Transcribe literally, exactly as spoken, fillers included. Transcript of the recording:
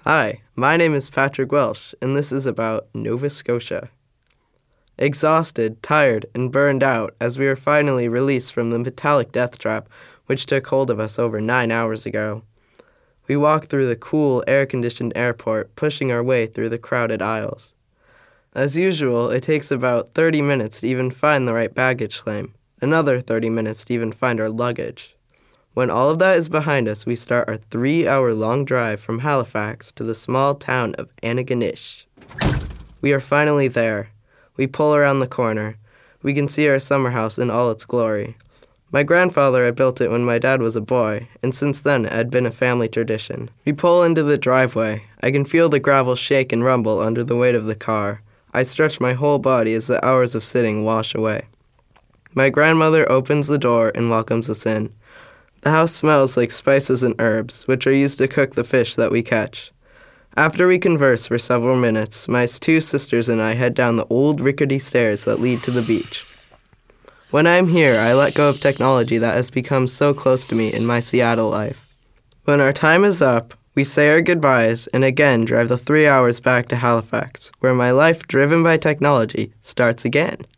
Hi, my name is Patrick Welsh, and this is about Nova Scotia. Exhausted, tired, and burned out as we were finally released from the metallic death trap which took hold of us over nine hours ago. We walked through the cool, air-conditioned airport, pushing our way through the crowded aisles. As usual, it takes about thirty minutes to even find the right baggage claim, another thirty minutes to even find our luggage. When all of that is behind us, we start our three-hour-long drive from Halifax to the small town of Antigonish. We are finally there. We pull around the corner. We can see our summer house in all its glory. My grandfather had built it when my dad was a boy, and since then it had been a family tradition. We pull into the driveway. I can feel the gravel shake and rumble under the weight of the car. I stretch my whole body as the hours of sitting wash away. My grandmother opens the door and welcomes us in. The house smells like spices and herbs, which are used to cook the fish that we catch. After we converse for several minutes, my two sisters and I head down the old rickety stairs that lead to the beach. When I'm here, I let go of technology that has become so close to me in my Seattle life. When our time is up, we say our goodbyes and again drive the three hours back to Halifax, where my life driven by technology starts again.